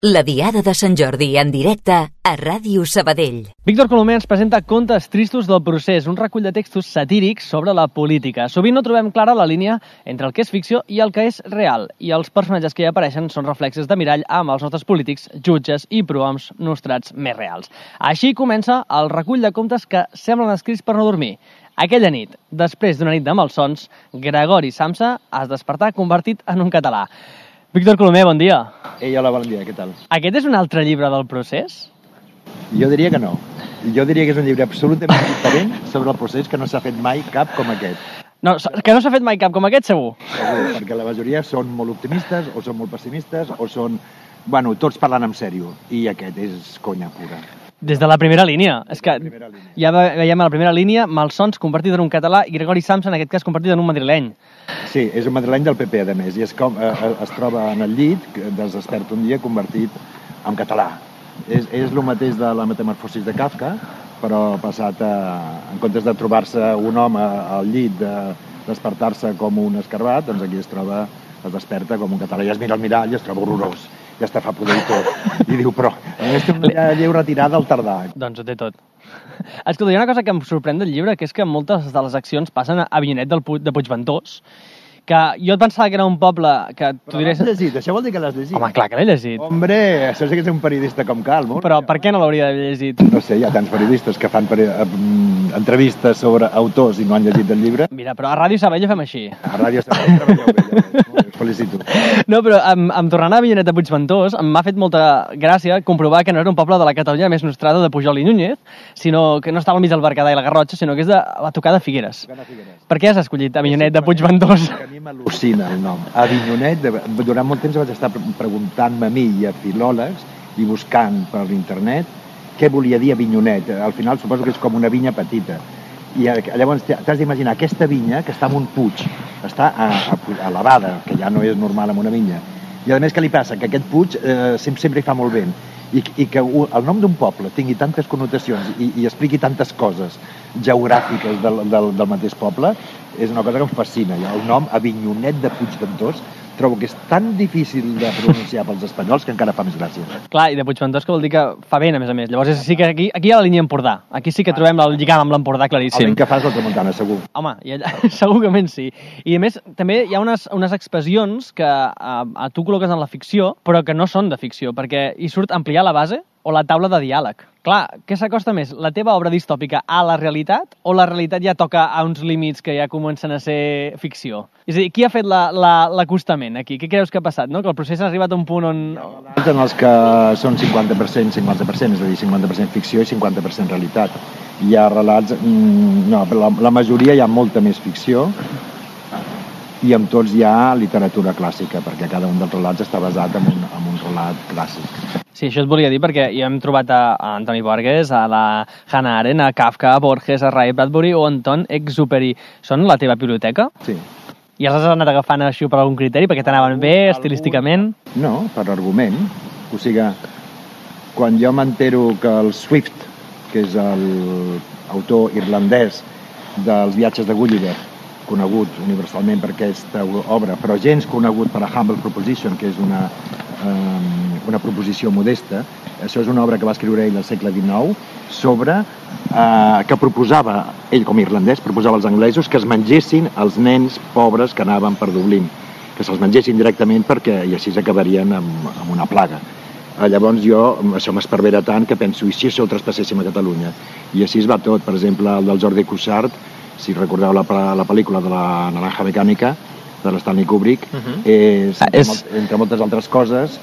La Diada de Sant Jordi en directe a Ràdio Sabadell. Víctor Colomer ens presenta Contes tristos del procés, un recull de textos satírics sobre la política. Sovint no trobem clara la línia entre el que és ficció i el que és real, i els personatges que hi apareixen són reflexes de mirall amb els nostres polítics, jutges i prohoms nostrats més reals. Així comença el recull de contes que semblen escrits per no dormir. Aquella nit, després d'una nit de malsons, Gregori Samsa es despertà convertit en un català. Víctor Colomer, bon dia. Ei, hola, bon dia, què tal? Aquest és un altre llibre del procés? Jo diria que no. Jo diria que és un llibre absolutament diferent sobre el procés, que no s'ha fet mai cap com aquest. No, que no s'ha fet mai cap com aquest, segur? Segur, perquè la majoria són molt optimistes, o són molt pessimistes, o són, bueno, tots parlant en sèrio. I aquest és conya pura. Des de la primera línia. És que ja veiem a la primera línia Malsons convertit en un català i Gregori Samsa, en aquest cas, convertit en un madrileny. Sí, és un madrileny del PP, a més, i es troba en el llit, es desperta un dia convertit en català. És el mateix de la metamorfosis de Kafka, però passat en comptes de trobar-se un home al llit, de despertar-se com un escarbat, doncs aquí es desperta com un català i es mira al mirall i es troba horrorós. Ja està fa pudor i tot. I diu, però a més té una lleu retirada al tardà. Doncs ho té tot. Escolta, hi ha una cosa que em sorprèn del llibre, que és que moltes de les accions passen a Avinyonet de Puigventós, que jo et pensava que era un poble que tu diries... Però l'has llegit, això vol dir que l'has llegit. Home, clar que l'he llegit. Hombre, això sí que és un periodista com cal, molt. Però per què no l'hauria d'haver llegit? No sé, hi ha tants periodistes que fan entrevistes sobre autors i no han llegit el llibre. Mira, però a Ràdio Sabadell ho fem així. A Ràdio Sabadell treballeu bé, us felicito. No, però em tornant a Avinyonet de Puigventós, m'ha fet molta gràcia comprovar que no era un poble de la Catalunya més nostrada de Pujol i Núñez, sinó que no estava al mig del Berguedà i la Garrotxa, sinó que és de la tocada Figueres. Per què has escollit Avinyonet de Puigventós? A mi m'al·lucina el nom. Avinyonet, durant molt temps vaig estar preguntant-me a mi i a filòlegs i buscant per l'internet què volia dir Avinyonet. Al final suposo que és com una vinya petita. I llavors t'has d'imaginar aquesta vinya que està en un puig, està elevada, que ja no és normal en una vinya. I a més, què li passa? Que aquest puig sempre hi fa molt vent. I que el nom d'un poble tingui tantes connotacions i expliqui tantes coses geogràfiques del mateix poble és una cosa que em fascina. El nom Avinyonet de Puigventós trobo que és tan difícil de pronunciar pels espanyols que encara fa més gràcia. Clar, i de Puigventós que vol dir que fa vent, a més. Llavors sí que aquí hi ha la línia Empordà. Aquí sí que trobem el lligam amb l'Empordà claríssim. El vent que fas la tramuntana, segur. Home, segurament sí. I a més, també hi ha unes expressions que tu col·loques en la ficció, però que no són de ficció, perquè hi surt ampliar la base o la taula de diàleg. Clar, què s'acosta més, la teva obra distòpica a la realitat o la realitat ja toca a uns límits que ja comencen a ser ficció? És a dir, qui ha fet l'acostament aquí? Què creus que ha passat, no? Que el procés ha arribat a un punt on... En els que són 50%, és a dir, 50% ficció i 50% realitat. Hi ha relats... No, la majoria hi ha molta més ficció i amb tots hi ha literatura clàssica, perquè cada un dels relats està basat en un relat clàssic. Sí, això et volia dir, perquè ja hem trobat a Antoni Borges, a la Hannah Arendt, a Kafka, a Borges, a Ray Bradbury o Anton Exupéry. Són la teva biblioteca? Sí. I els has anat agafant així per algun criteri, perquè t'anaven bé, estilísticament? No, per argument. O sigui, quan jo m'entero que el Swift, que és l'autor irlandès dels viatges de Gulliver, conegut universalment per aquesta obra, però gens conegut per a Humble Proposition, que és una proposició modesta. Això és una obra que va escriure ell al segle XIX sobre que proposava, ell com a irlandès, proposava als anglesos que es mengessin els nens pobres que anaven per Dublín, que se'ls mengessin directament perquè i així acabarien amb una plaga. Llavors això m'esparvera tant que penso, i si això ho traspasséssim a Catalunya? I així es va tot. Per exemple, el del Jordi Cuixart, si recordeu la pel·lícula de la Naranja Mecànica, de l'Stanley Kubrick, entre moltes altres coses,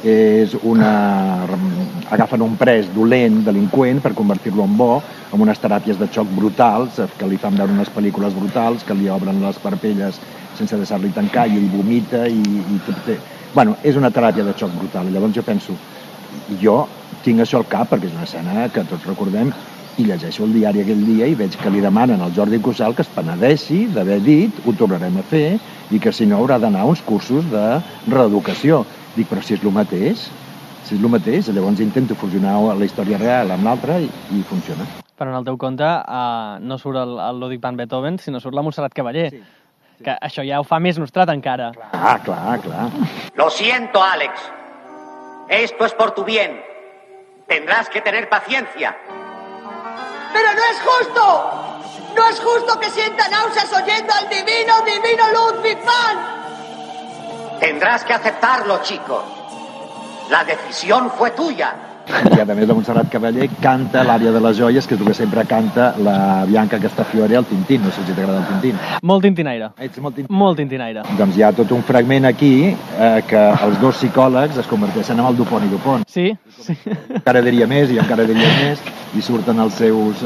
agafen un pres dolent, delinqüent, per convertir-lo en bo, amb unes teràpies de xoc brutals, que li fan veure unes pel·lícules brutals, que li obren les parpelles sense deixar-li tancar, i ell vomita, Bueno, és una teràpia de xoc brutal. Llavors jo penso, jo tinc això al cap, perquè és una escena que tots recordem, i llegeixo el diari aquell dia i veig que li demanen al Jordi Cuixart que es penedeixi d'haver dit, ho tornarem a fer, i que si no haurà d'anar a uns cursos de reeducació. Dic, però si és el mateix, llavors intento fusionar la història real amb l'altra i funciona. Però en el teu conte no surt el Ludwig van Beethoven, sinó surt la Montserrat Caballé. Sí. Que això ja ho fa més nostrat encara. Clar. Lo siento, Alex. Esto es por tu bien. Tendrás que tener paciencia. ¡Pero no es justo! ¡No es justo que sienta náuseas oyendo al divino Ludwig van! Tendrás que aceptarlo, chico. La decisión fue tuya. I a més la Montserrat Cavaller canta l'àrea de les joies, que és el que sempre canta la Bianca Castafiore al Tintín. No sé si t'agrada el Tintín. Molt tintinaire. Ets molt Tintín. Molt tintinaire. Doncs hi ha tot un fragment aquí que els dos psicòlegs es converteixen en el Dupont i Dupont. Sí, sí. Encara diria més i encara diria més, i surten els seus...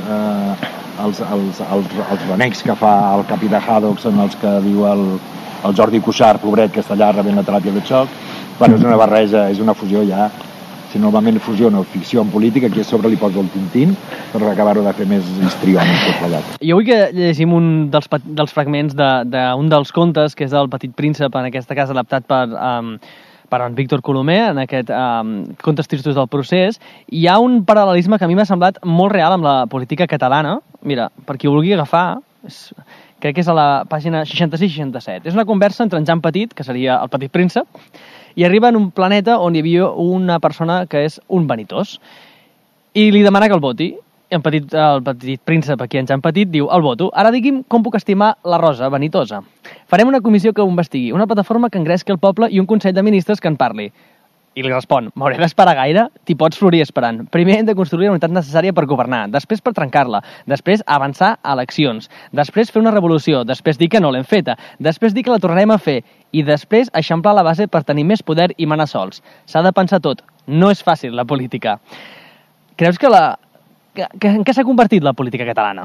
els renecs que fa el capità Haddock són els que diu el Jordi Cuixart, pobret, que està allà rebent la teràpia de xoc. Bueno, és una barreja, és una fusió ja. Si normalment fusiono ficció amb política, aquí a sobre li poso el Tintín per acabar-ho de fer més histriònic tot plegat. Jo vull que llegim un dels fragments d'un dels contes, que és del Petit Príncep, en aquesta cas adaptat per en Víctor Colomer, en aquest Contes tristos del procés. Hi ha un paral·lelisme que a mi m'ha semblat molt real amb la política catalana. Mira, per qui ho vulgui agafar, crec que és a la pàgina 66-67. És una conversa entre en Jan Petit, que seria el Petit Príncep, i arriba en un planeta on hi havia una persona que és un vanitós. I li demana que el voti. I el petit príncep, aquí en Jan Petit, diu: el voto. Ara digui'm com puc estimar la Rosa, vanitosa. Farem una comissió que ho investigui, una plataforma que engresqui el poble i un consell de ministres que en parli. I li respon: m'hauré d'esperar gaire? T'hi pots florir esperant. Primer hem de construir la unitat necessària per governar, després per trencar-la, després avançar a eleccions, després fer una revolució, després dir que no l'hem feta, després dir que la tornarem a fer, i després eixamplar la base per tenir més poder i manar sols. S'ha de pensar tot. No és fàcil, la política. Creus que en què s'ha convertit la política catalana?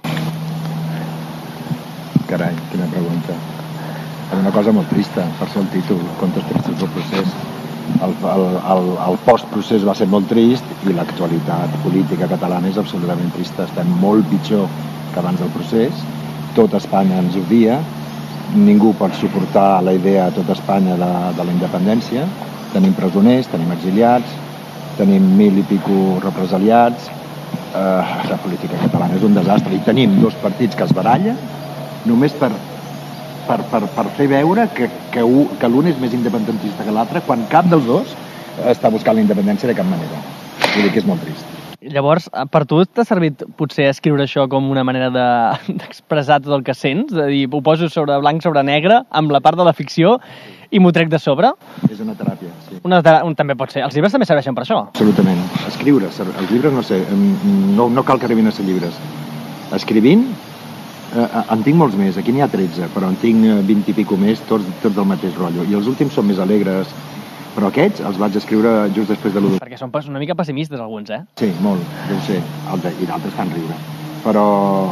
Carai, quina pregunta. És una cosa molt trista, per ser el títol, Contes tristos del procés. El postprocés va ser molt trist i l'actualitat política catalana és absolutament trista. Estem molt pitjor que abans del procés. Tot Espanya ens odia. Ningú pot suportar la idea a tot Espanya de la independència. Tenim presoners, tenim exiliats, tenim 1.000 i pico represaliats. La política catalana és un desastre. I tenim dos partits que es barallen només per fer veure que l'un és més independentista que l'altre, quan cap dels dos està buscant la independència de cap manera. Vull dir que és molt trist. Llavors, per tu t'ha servit potser escriure això com una manera d'expressar tot el que sents? De dir, ho poso sobre blanc, sobre negre, amb la part de la ficció, i m'ho trec de sobre? És una teràpia, sí. També pot ser. Els llibres també serveixen per això? Absolutament. Escriure. Els llibres, no sé, no cal que arribin a ser llibres. Escrivint, en tinc molts més. Aquí n'hi ha 13, però en tinc 20 i pico més, tots del mateix rotllo. I els últims són més alegres. Però aquests els vaig escriure just després de l'1 d'octubre. Perquè són una mica pessimistes, alguns, eh? Sí, molt, deu ser. I d'altres fan riure. Però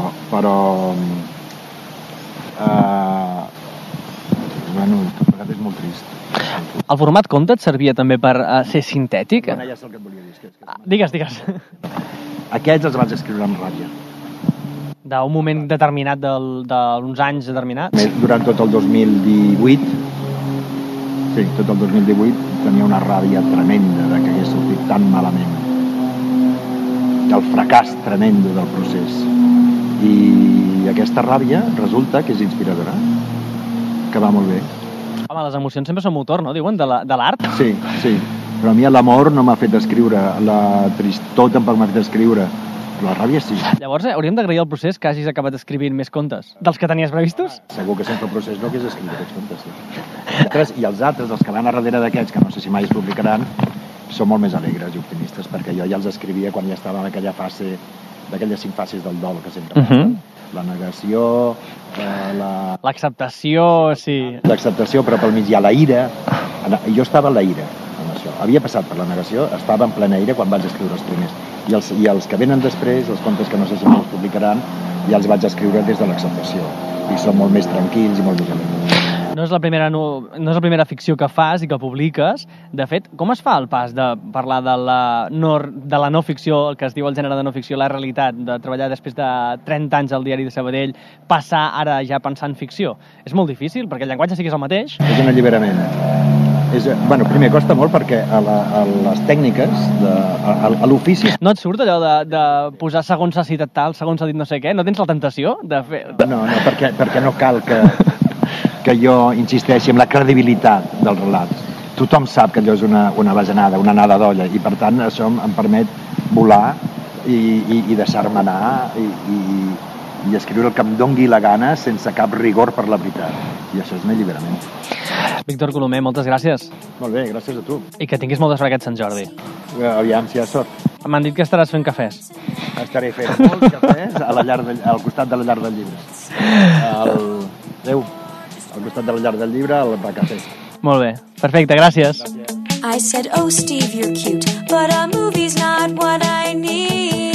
bueno, tot plegat és molt trist. El format conte et servia també per ser sintètic? Bueno, ja sé el que et volia dir. Digues. Aquests els vaig escriure amb ràbia. D'un moment determinat, d'uns anys determinats? Durant tot el 2018, sí, tot el 2018 tenia una ràbia tremenda de que hagués sortit tan malament. El fracàs tremendo del procés. I aquesta ràbia resulta que és inspiradora, que va molt bé. Home, les emocions sempre són motor, no? Diuen, de l'art? Sí. Però a mi l'amor no m'ha fet escriure, la tristor tampoc m'ha fet escriure, però la ràbia sí. Llavors, hauríem d'agrair al procés que hagis acabat escrivint més contes. Dels que tenies previstos? Segur que sempre el procés no hagués escrit aquests contes, sí. I els altres, els que van a darrere d'aquests, que no sé si mai es publicaran, són molt més alegres i optimistes, perquè jo ja els escrivia quan ja estava en aquella fase, d'aquelles 5 fases del dol que sempre parlen. La negació, l'acceptació, sí. L'acceptació, però pel mig hi ha la ira. Jo estava en la ira, en això. Havia passat per la negació, estava en plena ira quan vaig escriure els primers. I els que venen després, els contes que no sé si els publicaran, ja els vaig escriure des de l'acceptació. I són molt més tranquils i molt més alegres. No és la primera ficció que fas i que publiques. De fet, com es fa el pas de parlar de la no ficció, el que es diu el gènere de no ficció, la realitat, de treballar després de 30 anys al diari de Sabadell, passar ara ja pensant en ficció? És molt difícil, perquè el llenguatge sí que és el mateix. És un alliberament. Primer, costa molt perquè a les tècniques, a l'ofici... No et surt allò de posar segons s'ha citat tal, segons s'ha dit no sé què? No tens la tentació de fer... No, perquè no cal que jo insisteixi en la credibilitat dels relats. tothom sap que allò és una bajanada, una anada d'olla, i per tant això em permet volar i deixar-me anar i escriure el que em dongui la gana sense cap rigor per la veritat. I això és un alliberament. Víctor Colomer, moltes gràcies. Molt bé, gràcies a tu. I que tinguis molta sort aquest Sant Jordi. Aviam si hi ha sort. M'han dit que estaràs fent cafès. Estaré fent molts cafès al costat de la llar del llibre. Al costat de la llar del llibre, al cafè. Molt bé, perfecte, gràcies. I said, oh Steve, you're cute, but a movie's not what I need.